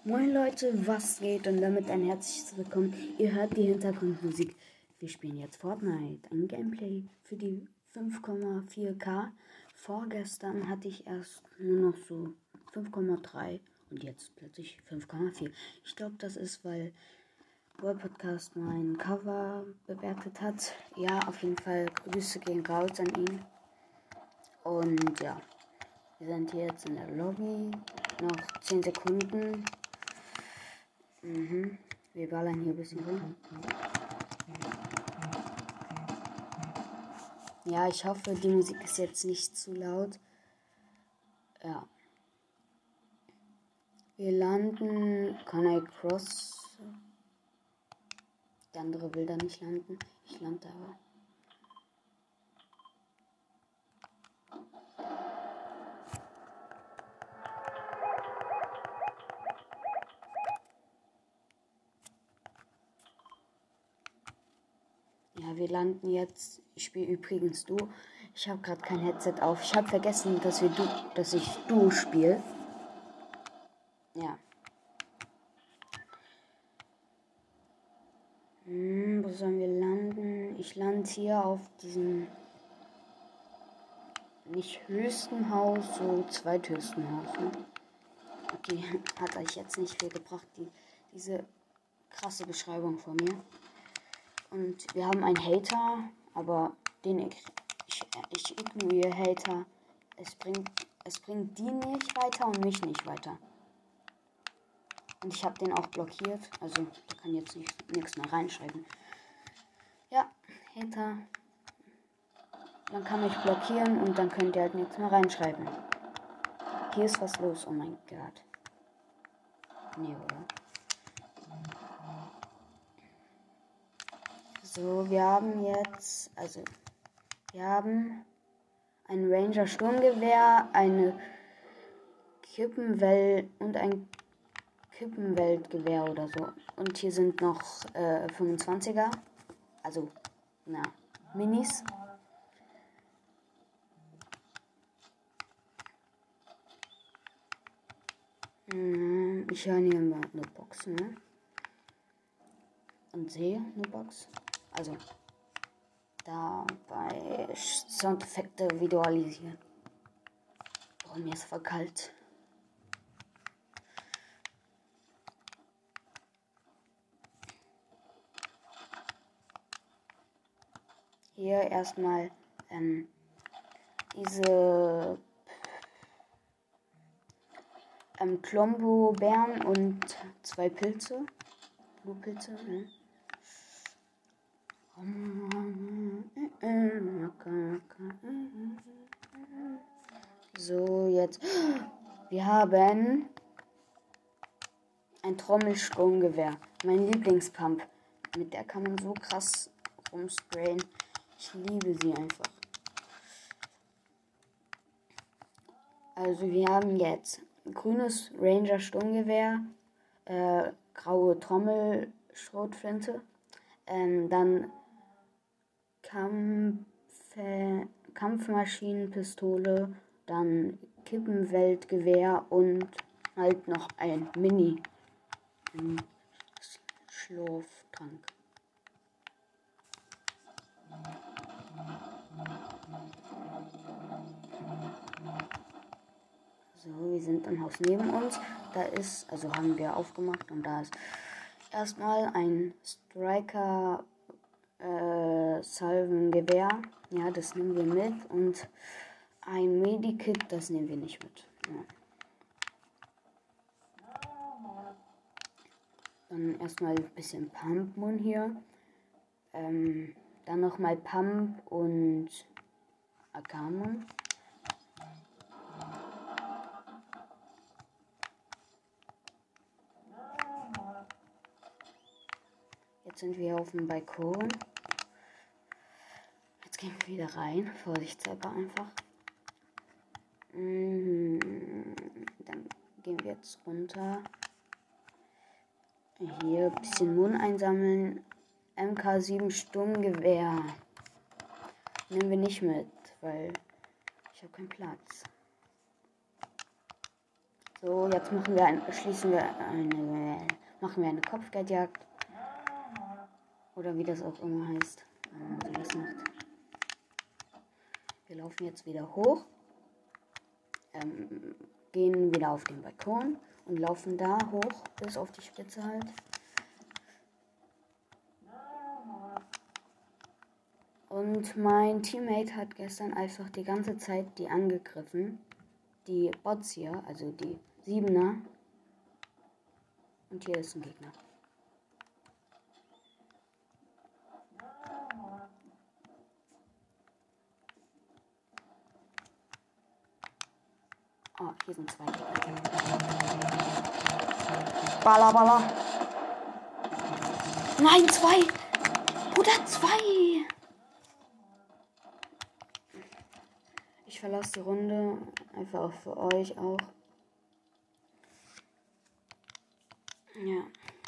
Moin Leute, was geht? Und damit ein herzliches Willkommen. Ihr hört die Hintergrundmusik. Wir spielen jetzt Fortnite, ein Gameplay für die 5,4K. Vorgestern hatte ich erst nur noch so 5,3 und jetzt plötzlich 5,4. Ich glaube, das ist, weil World Podcast mein Cover bewertet hat. Ja, auf jeden Fall Grüße gehen raus an ihn. Und ja, wir sind hier jetzt in der Lobby. Noch 10 Sekunden. Wir ballern hier ein bisschen rum. Ja, ich hoffe, die Musik ist jetzt nicht zu laut. Ja. Wir landen. Kann ich cross? Der andere will da nicht landen. Ich lande aber. Ja, wir landen jetzt. Ich spiele übrigens Duo. Ich habe gerade kein Headset auf. Ich habe vergessen, dass ich Duo spiele. Ja. Wo sollen wir landen? Ich lande hier auf diesem nicht höchsten Haus, so zweithöchsten Haus. Ne? Okay, hat euch jetzt nicht viel gebracht, diese krasse Beschreibung von mir. Und wir haben einen Hater, aber ich ignoriere Hater. Es bringt die nicht weiter und mich nicht weiter. Und ich habe den auch blockiert, also da kann jetzt nichts mehr reinschreiben. Ja, Hater. Man kann mich blockieren und dann könnt ihr halt nichts mehr reinschreiben. Hier ist was los, oh mein Gott. Nee, oder? So, wir haben ein Ranger Sturmgewehr, eine Kippenwelt und ein Kippenweltgewehr oder so. Und hier sind noch 25er, also, Minis. Ich höre hier mal eine Box, ne? Und sehe eine Box. Also, dabei Soundeffekte visualisieren. Oh, mir ist voll kalt. Hier erstmal diese Klombo-Bären und 2 Pilze. Blutpilze, ne? So, jetzt. Wir haben ein Trommelsturmgewehr. Mein Lieblingspump. Mit der kann man so krass rumsprayen. Ich liebe sie einfach. Also wir haben jetzt grünes Ranger Sturmgewehr, graue Trommel-Schrotflinte, dann Kampfmaschinenpistole, dann Kippenweltgewehr und halt noch ein Mini Schlaftrank. So, wir sind im Haus neben uns. Haben wir aufgemacht und da ist erstmal ein Striker Salvengewehr. Ja, das nehmen wir mit. Und ein Medikit, das nehmen wir nicht mit. Ja. Dann erstmal ein bisschen Pump-Mun hier. Dann nochmal Pump und Akamon. Jetzt sind wir auf dem Balkon. Jetzt gehen wir wieder rein. Vorsichtshalber einfach. Dann gehen wir jetzt runter. Hier ein bisschen Mund einsammeln. MK7 Sturmgewehr. Nehmen wir nicht mit, weil ich habe keinen Platz. So, jetzt machen wir eine Kopfgeldjagd. Oder wie das auch immer heißt. Wir laufen jetzt wieder hoch. Gehen wieder auf den Balkon und laufen da hoch bis auf die Spitze halt. Und mein Teammate hat gestern einfach die ganze Zeit die angegriffen. Die Bots hier, also die 7er. Und hier ist ein Gegner. Oh, hier sind 2 Gegner. Baller, baller. Nein, 2. Bruder, 2. Ich verlasse die Runde. Einfach auch für euch auch. Ja.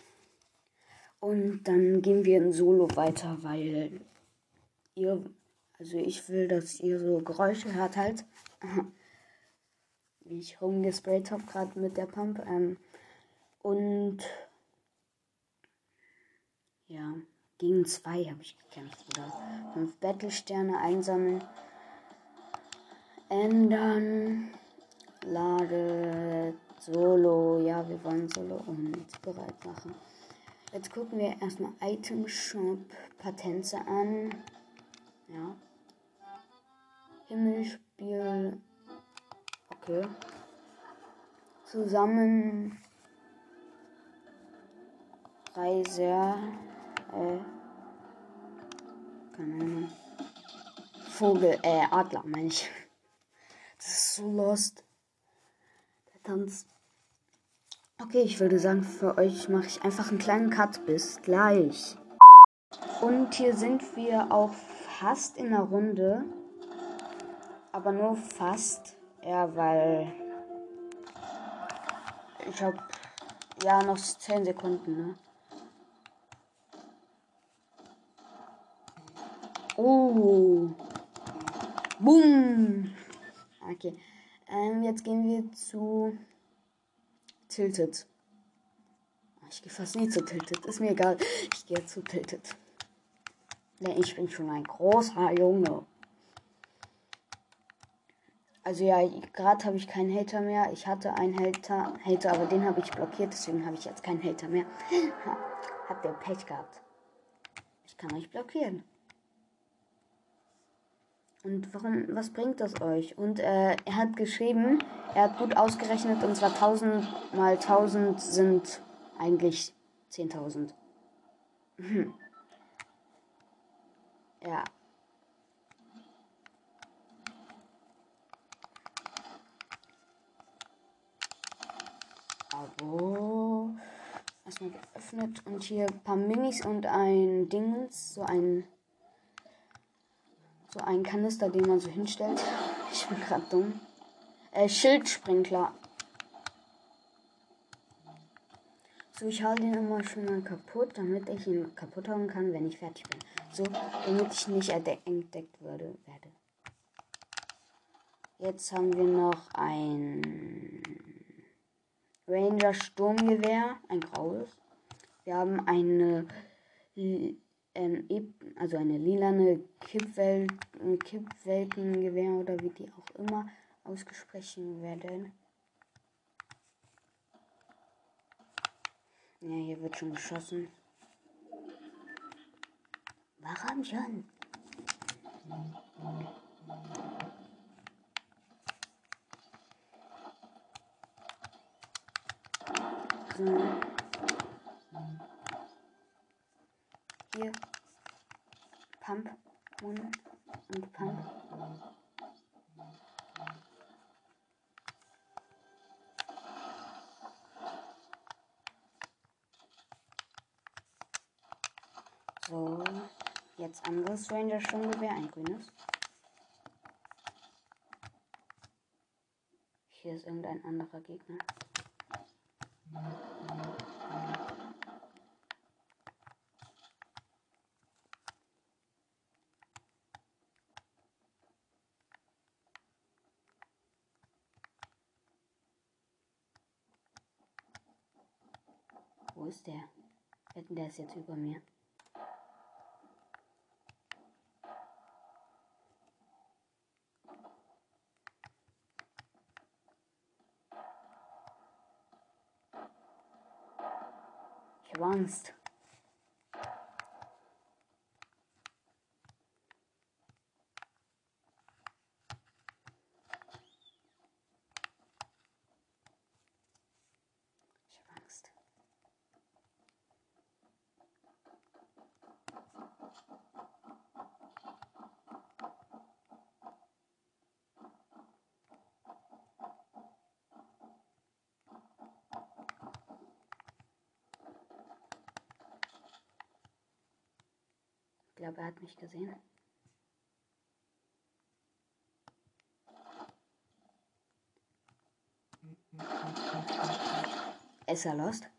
Und dann gehen wir in Solo weiter, weil ich will, dass ihr so Geräusche hört halt. Wie ich rumgesprayt habe gerade mit der Pump. Und ja, gegen 2 habe ich gekämpft. Oder 5 Battlesterne einsammeln. Ändern. Lade. Solo. Ja, wir wollen Solo und bereit machen. Jetzt gucken wir erstmal Item Shop Patente an. Ja. Himmelspiel. Okay. Zusammen. Reiser. Keine Ahnung. Vogel, Adler meine ich. Das ist so lost. Der Tanz. Okay, ich würde sagen, für euch mache ich einfach einen kleinen Cut. Bis gleich. Und hier sind wir auch fast in der Runde. Aber nur fast. Ja, weil ich habe ja noch 10 Sekunden, ne? Oh. Boom. Okay. Jetzt gehen wir zu Tilted. Ich gehe fast nie zu Tilted. Ist mir egal. Ich gehe zu Tilted. Denn ich bin schon ein großer Junge. Also ja, gerade habe ich keinen Hater mehr. Ich hatte einen Hater, aber den habe ich blockiert. Deswegen habe ich jetzt keinen Hater mehr. Habt ihr Pech gehabt. Ich kann euch blockieren. Und was bringt das euch? Und er hat geschrieben, er hat gut ausgerechnet, und zwar 1000 mal 1000 sind eigentlich 10.000. Ja. Abo. Erstmal geöffnet und hier ein paar Minis und ein Dingens, so ein Kanister, den man so hinstellt. Ich bin gerade dumm. Schildsprinkler. So, ich hau den immer schon mal kaputt, damit ich ihn kaputt hauen kann, wenn ich fertig bin. So, damit ich nicht entdeckt werde. Jetzt haben wir noch ein Ranger Sturmgewehr, ein graues. Wir haben eine lilane Kippweltengewehr oder wie die auch immer ausgesprochen werden. Ja, hier wird schon geschossen. Warum schon? So. Hier. Pump. Und Pump. So. Jetzt anderes Ranger Sturmgewehr, ein grünes. Hier ist irgendein anderer Gegner. Wo ist der? Wetten, der ist jetzt über mir. Ich habe Angst. Ich habe Angst. Ich glaube, er hat mich gesehen. Ist er lost?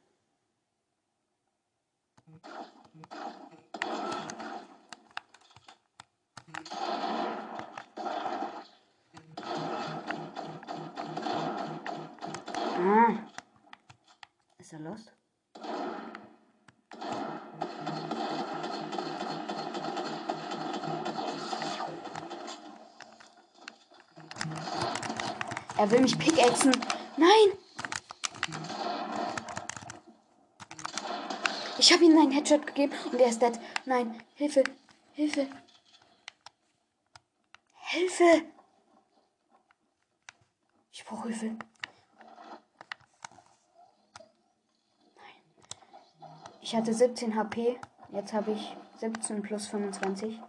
Ah. Ist er lost? Er will mich pickaxen. Nein! Ich habe ihm einen Headshot gegeben und er ist dead. Nein, Hilfe, Hilfe. Hilfe! Ich brauche Hilfe. Nein. Ich hatte 17 HP. Jetzt habe ich 17 plus 25.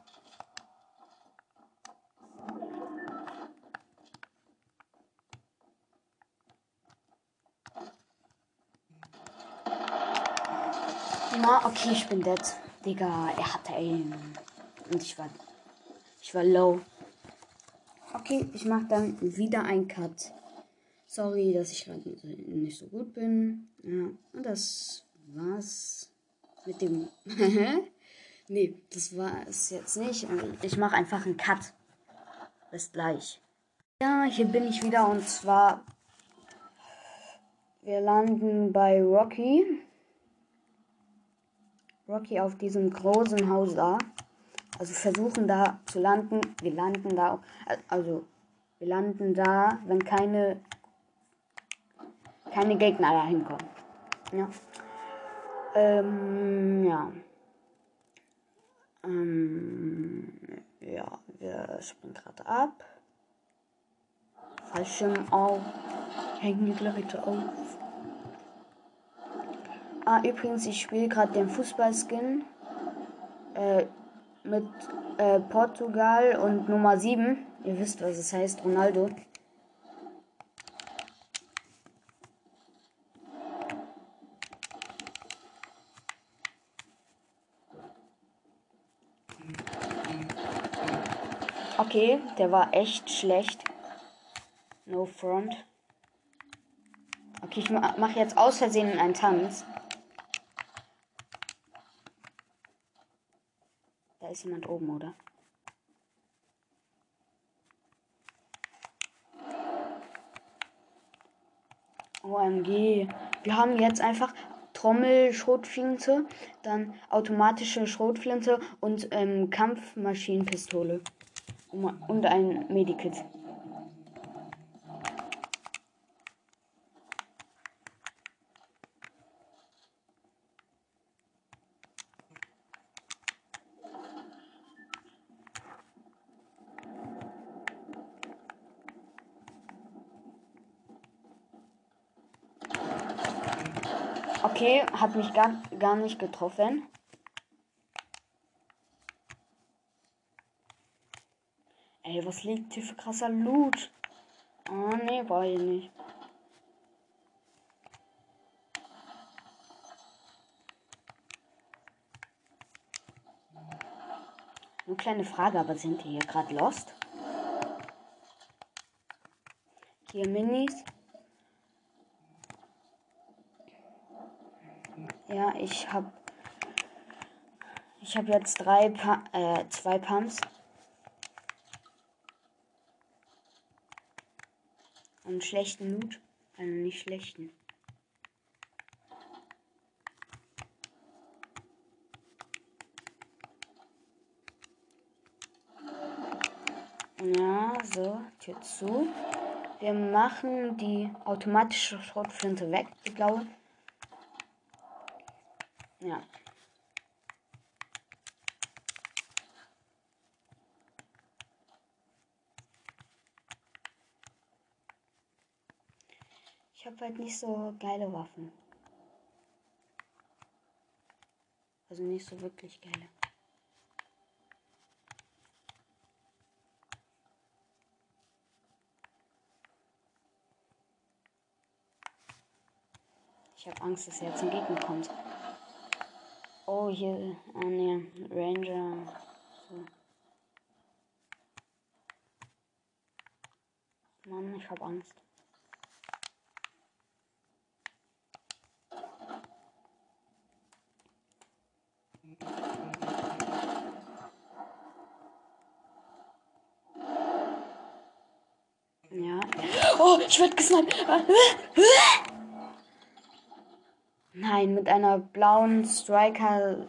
Na, okay, ich bin dead. Digga, er hatte Aim. Und ich war low. Okay, ich mache dann wieder einen Cut. Sorry, dass ich gerade nicht so gut bin. Ja, und das war's mit dem... Nee, das war es jetzt nicht. Ich mache einfach einen Cut. Bis gleich. Ja, hier bin ich wieder und zwar... Wir landen bei Rocky. Rocky auf diesem großen Haus da. Also versuchen da zu landen. Wir landen da. Also wir landen da, wenn keine Gegner da hinkommen. Ja. Ja. Ja, wir springen gerade ab. Fallschirm auf. Hängen die Leute auf. Ah, übrigens, ich spiele gerade den Fußballskin mit Portugal und Nummer 7. Ihr wisst, was es heißt, Ronaldo. Okay, der war echt schlecht. No front. Okay, ich mache jetzt aus Versehen einen Tanz. Da ist jemand oben, oder? OMG. Wir haben jetzt einfach Trommel, Schrotflinte, dann automatische Schrotflinte und Kampfmaschinenpistole. Und ein Medikit. Okay, hat mich gar nicht getroffen. Ey, was liegt hier für krasser Loot? Ah, nee, war hier nicht. Eine kleine Frage, aber sind die hier gerade lost? Hier Minis. Ja, ich hab jetzt zwei Pumps. Und schlechten Loot. Einen nicht schlechten. So, Tür zu. Wir machen die automatische Schrotflinte weg, die blaue. Ja. Ich habe halt nicht so geile Waffen. Also nicht so wirklich geile. Ich habe Angst, dass jetzt ein Gegner kommt. Oh, hier, ne, Ranger. So. Mann, ich habe Angst. Ja. Oh, ich werde gesniped. Nein, mit einem blauen Striker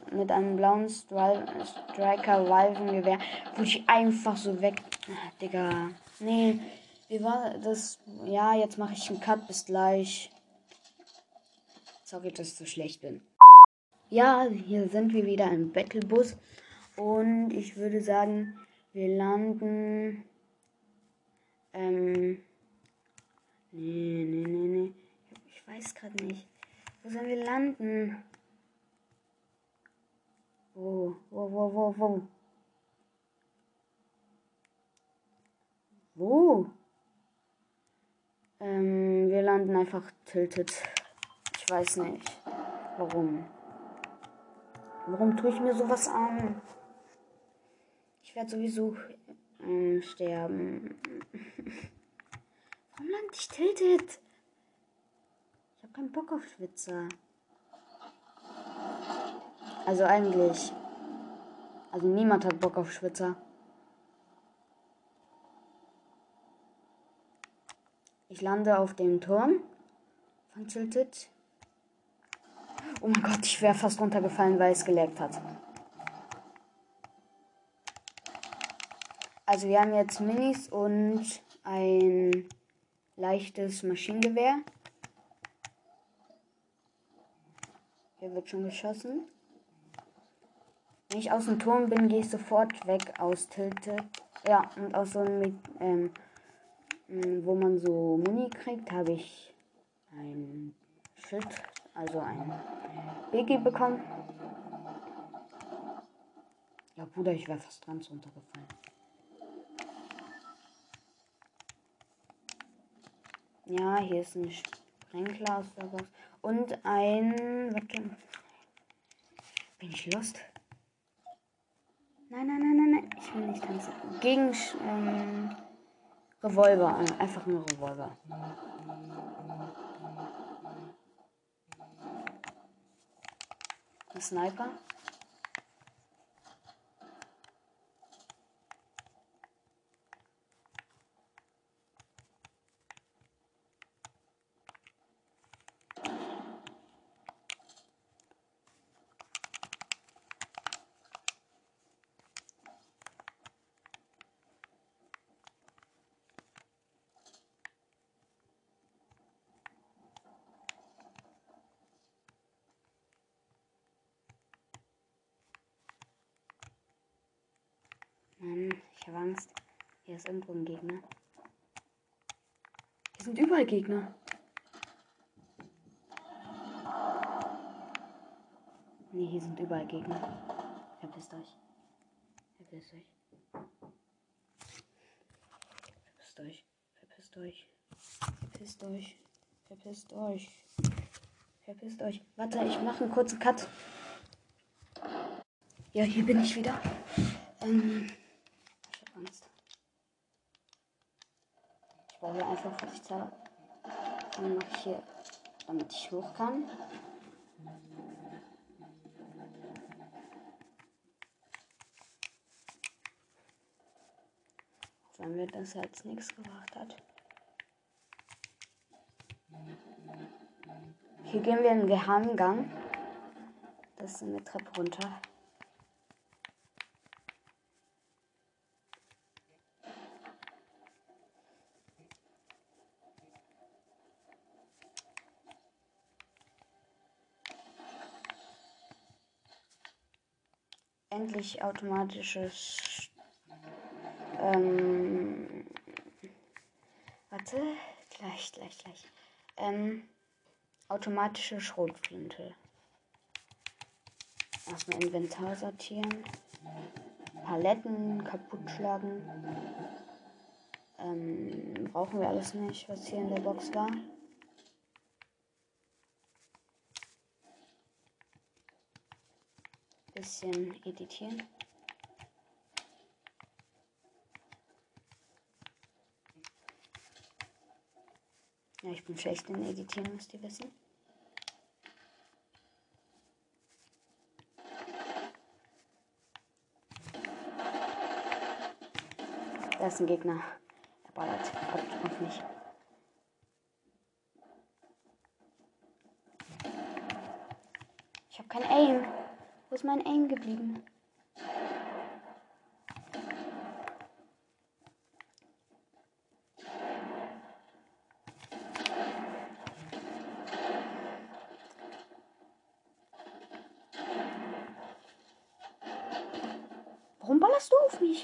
Valvengewehr wurde ich einfach so weg. Ach, Digga. Nee, wie war das? Ja, jetzt mache ich einen Cut. Bis gleich. Sorry, dass ich so schlecht bin. Ja, hier sind wir wieder im Battlebus. Und ich würde sagen, wir landen. Nee. Ich weiß gerade nicht. Wo sollen wir landen? Wo? Wo? Wir landen einfach tilted. Ich weiß nicht. Warum? Warum tue ich mir sowas an? Ich werde sowieso sterben. Warum lande ich tilted? Ich habe keinen Bock auf Schwitzer. Also eigentlich. Also niemand hat Bock auf Schwitzer. Ich lande auf dem Turm von Tilted. Oh mein Gott, ich wäre fast runtergefallen, weil es geleckt hat. Also wir haben jetzt Minis und ein leichtes Maschinengewehr. Hier wird schon geschossen. Wenn ich aus dem Turm bin, gehe ich sofort weg aus Tilted. Ja, und aus so einem, wo man so Muni kriegt, habe ich ein Shit, also ein Biggie bekommen. Ja, Bruder, ich wäre fast ganz runtergefallen. Ja, hier ist ein Sprenkler aus der Box. Und ein... Bin ich lost? Nein. Ich will nicht tanzen. Gegen Revolver. Einfach nur Revolver. Ein Sniper. Mann, ich habe Angst. Hier ist irgendwo ein Gegner. Hier sind überall Gegner. Nee, hier sind überall Gegner. Verpisst euch. Verpisst euch. Verpisst euch. Verpisst euch. Verpisst euch. Verpisst euch. Verpisst euch. Warte, ich mache einen kurzen Cut. Ja, hier bin ich wieder. Ich hab Angst. Ich baue hier einfach Feuchtzauber. Dann mache ich hier, damit ich hoch kann. Wenn mir das jetzt nichts gebracht hat. Hier gehen wir in den Geheimgang. Das ist eine Treppe runter. endlich automatisches warte, gleich. Automatische Schrotflinte. Erstmal Inventar sortieren. Paletten kaputt schlagen. Brauchen wir alles nicht, was hier in der Box war. Bisschen editieren. Ja, ich bin schlecht in Editieren, müsst ihr wissen. Da ist ein Gegner. Er ballert auf mich. Ich habe kein Aim. Wo ist mein Aim geblieben? Warum ballerst du auf mich?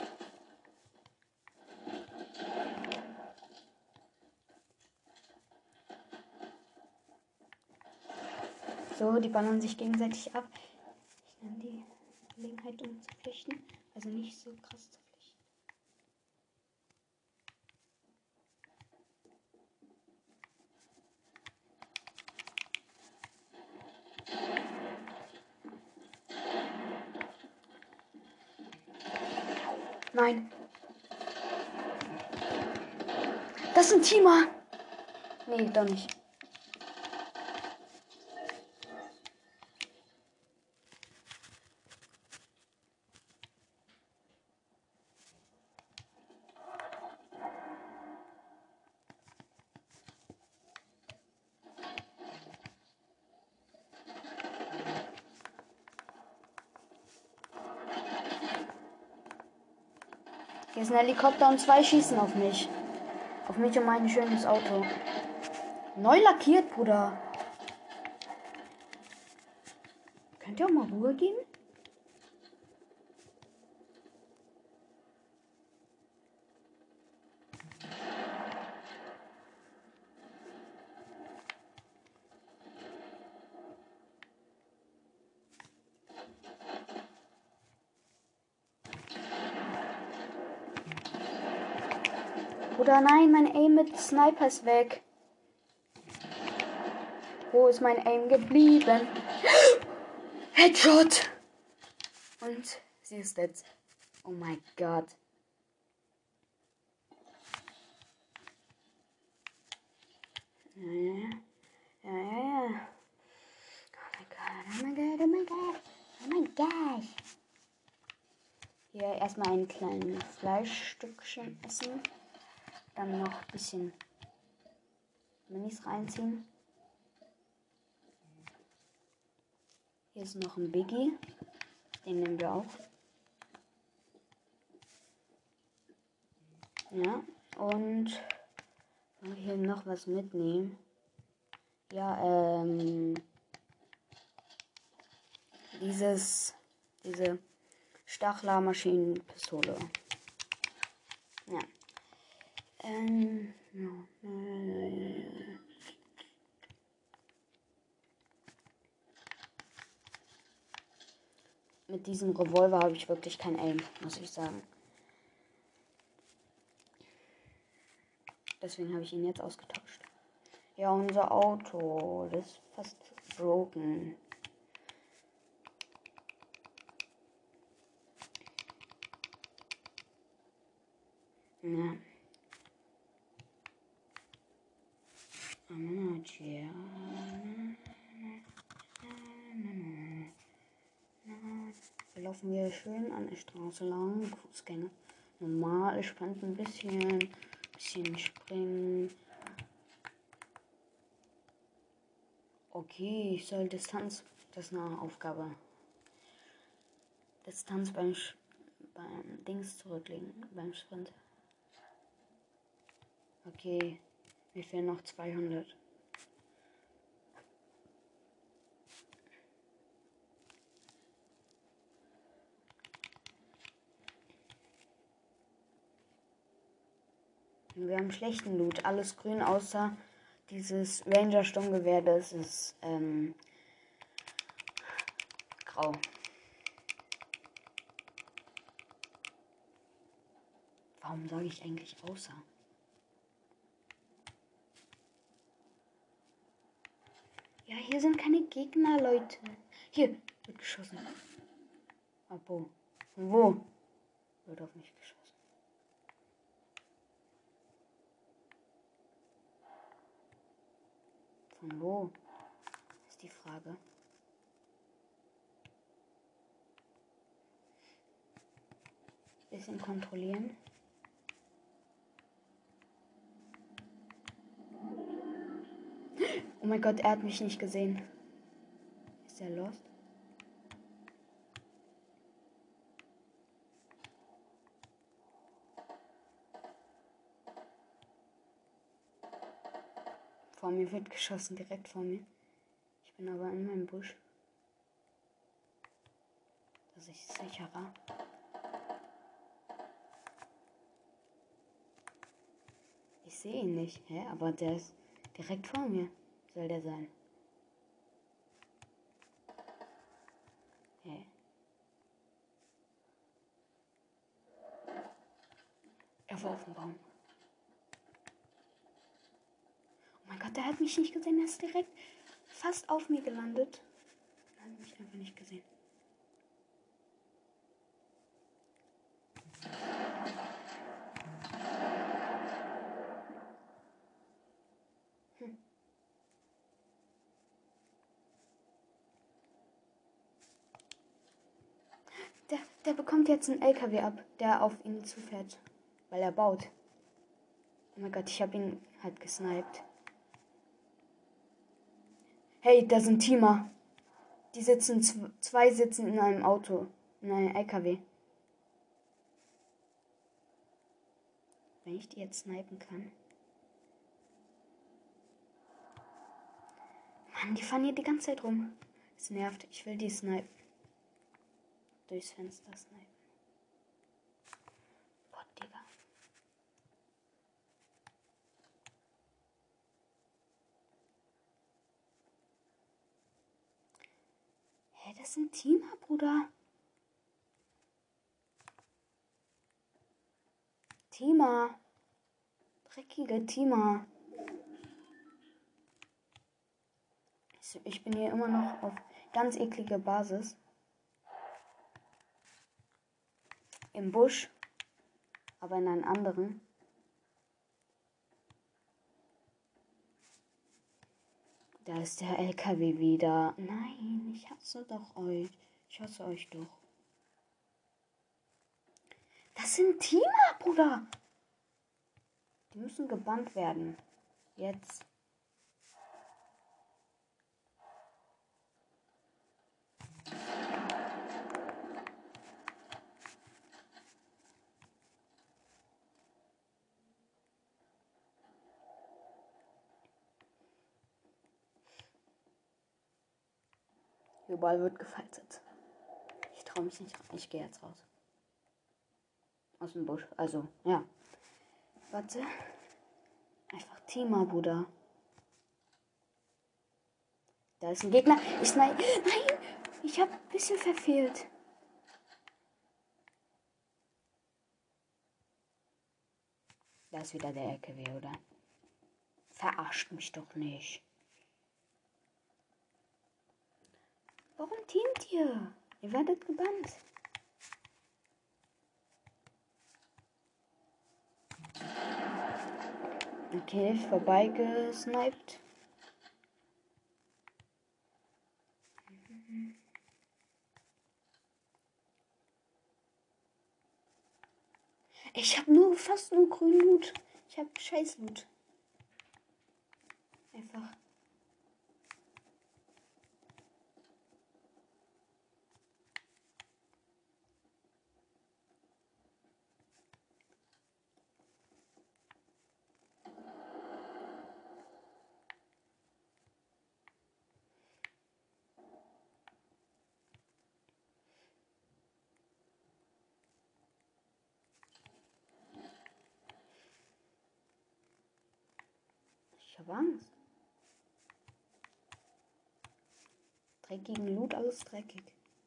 So, die ballern sich gegenseitig ab. Ich nehme die Gelegenheit, um zu flüchten. Also nicht so krass zu flüchten. Nein. Das ist ein Teamer. Nee, doch nicht. Hier ist ein Helikopter und 2 schießen auf mich. Auf mich und mein schönes Auto. Neu lackiert, Bruder. Könnt ihr auch mal Ruhe geben? Oder nein, mein Aim mit Sniper ist weg. Wo ist mein Aim geblieben? Headshot! Und sie ist dead. Oh mein Gott. Ja. Oh mein Gott. Hier erstmal ein kleines Fleischstückchen essen. Dann noch ein bisschen Minis reinziehen. Hier ist noch ein Biggie. Den nehmen wir auch. Ja, und hier noch was mitnehmen. Ja, diese Stachler-Maschinenpistole. Ja. Mit diesem Revolver habe ich wirklich kein Aim, muss ich sagen. Deswegen habe ich ihn jetzt ausgetauscht. Ja, unser Auto, das ist fast broken. Ja. Wir laufen hier schön an der Straße lang, Fußgänger. Normal, ich sprinte ein bisschen springen. Okay, ich soll Distanz, das ist eine Aufgabe. Distanz beim Dings zurücklegen, beim Sprint. Okay, mir fehlen noch 200. Wir haben schlechten Loot. Alles grün, außer dieses Ranger-Sturmgewehr. Das ist grau. Warum sage ich eigentlich außer? Ja, hier sind keine Gegner, Leute. Hier wird geschossen. Abo. Von wo? Wird auf mich geschossen. Von wo? Ist die Frage. Bisschen kontrollieren. Oh mein Gott, er hat mich nicht gesehen. Ist er lost? Vor mir wird geschossen, direkt vor mir. Ich bin aber in meinem Busch. Das ist sicherer. Ich sehe ihn nicht. Hä? Aber der ist direkt vor mir. Soll der sein? Hä? Er war auf dem Baum. Oh mein Gott, der hat mich nicht gesehen. Er ist direkt fast auf mir gelandet. Er hat mich einfach nicht gesehen. Der bekommt jetzt einen LKW ab, der auf ihn zufährt. Weil er baut. Oh mein Gott, ich habe ihn halt gesniped. Hey, da sind Teamer. Die sitzen, zwei sitzen in einem Auto. In einem LKW. Wenn ich die jetzt snipen kann. Mann, die fahren hier die ganze Zeit rum. Es nervt. Ich will die snipen. Durchs Fenster snipen. Gott, Digga. Hä, das sind Teamer, Bruder. Teamer. Dreckige Teamer. Ich bin hier immer noch auf ganz eklige Basis. Im Busch. Aber in einem anderen. Da ist der LKW wieder. Nein, ich hasse doch euch. Ich hasse euch doch. Das sind Teamer, Bruder. Die müssen gebannt werden. Jetzt. Überall wird gefaltet. Ich traue mich nicht. Ich gehe jetzt raus. Aus dem Busch. Also, ja. Warte. Einfach Teamer, Bruder. Da ist ein Gegner. Nein! Ich habe ein bisschen verfehlt. Da ist wieder der LKW, oder? Verarscht mich doch nicht. Warum teamt ihr? Ihr werdet gebannt. Okay, vorbeigesniped. Ich habe fast nur grünen Loot. Ich habe scheiß Loot. Einfach. Ich habe Angst. Dreckigen Loot, alles dreckig.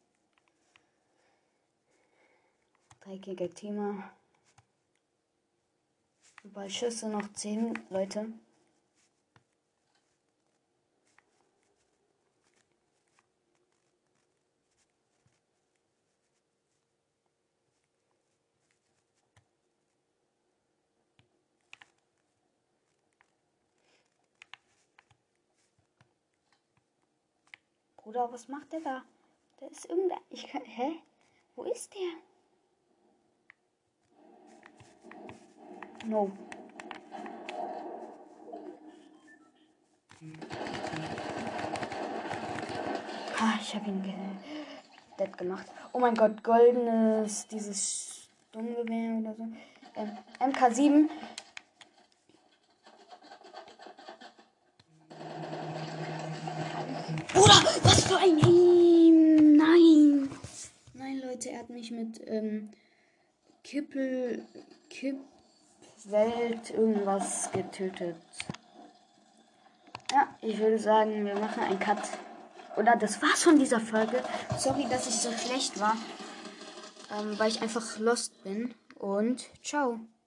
Dreckiger Thema. Überall Schüsse, noch 10 Leute. Bruder, was macht der da? Da ist irgendein... Hä? Wo ist der? No. Ich habe ihn dead gemacht. Oh mein Gott, goldenes, dieses Sturmgewehr oder so. MK7. Bruder, was für ein Aim! Nein! Nein, Leute, er hat mich mit Kippwelt irgendwas getötet. Ja, ich würde sagen, wir machen einen Cut. Oder das war's von dieser Folge. Sorry, dass ich so schlecht war. Weil ich einfach lost bin. Und ciao.